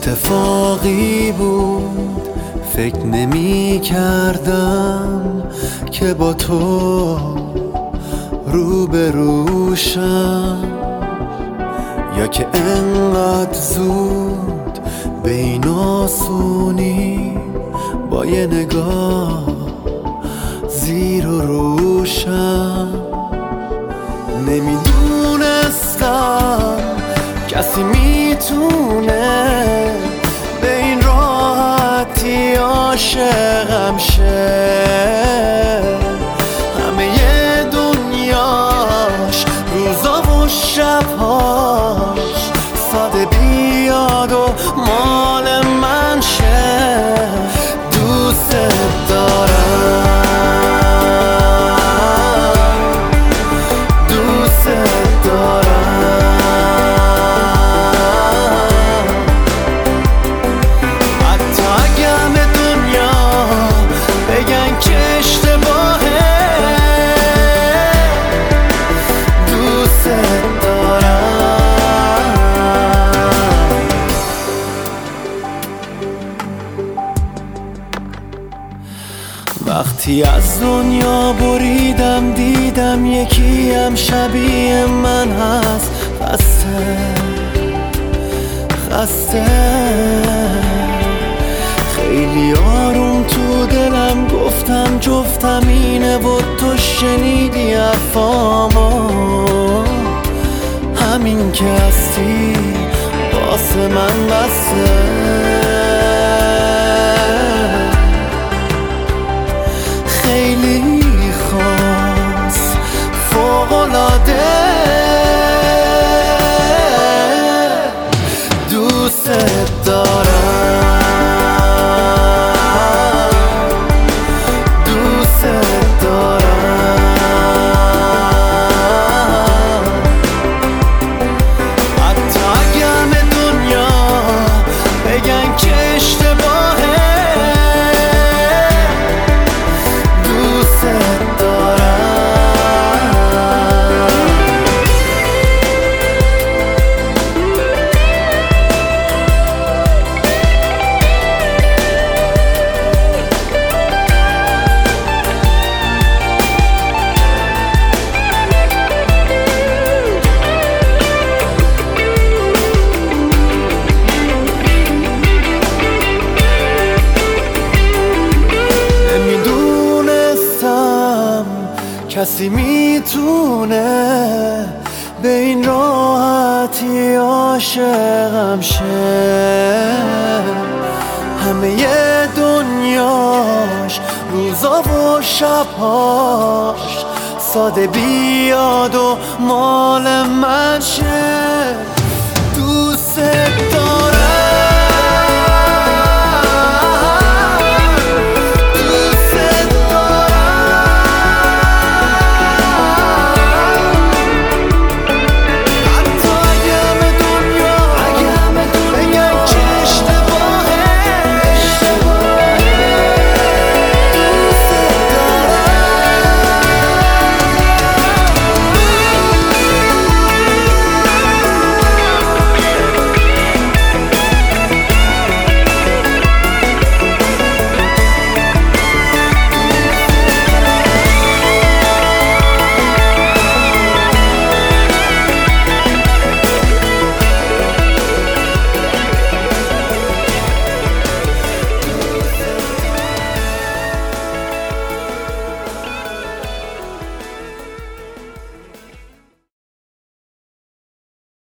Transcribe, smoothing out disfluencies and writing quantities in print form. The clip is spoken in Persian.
اتفاقی بود، فکر نمی کردم که با تو روبروشم، یا که انقدر زود به این آسونی با یه نگاه زیر و روشم. نمیدونستم کسی میتونه به این راحتی عاشقم شه، همه ی دنیاش روزا و شبهاش ساده بیاد و مال من شه. دوست دارم، دوست دارم، حتی اگه همه دنیا بگن که اشتباهه. دوست دارم. وقتی از دنیا بریدم دیدم یکی هم شبیه من هست، خسته خیلی آروم تو دلم گفتم جفتم اینه و تو شنیدی حرفامو. همین که هستی واسه من بسه. خیلی خاص فوق‌العاده دوست دارم، دوست دارم، حتی اگه همه دنیا بگن که اشتباهه. کسی میتونه به این راحتی عاشقم شه، همه ی دنیاش روزا و شبهاش ساده بیاد و مال من شه. دوست دارم.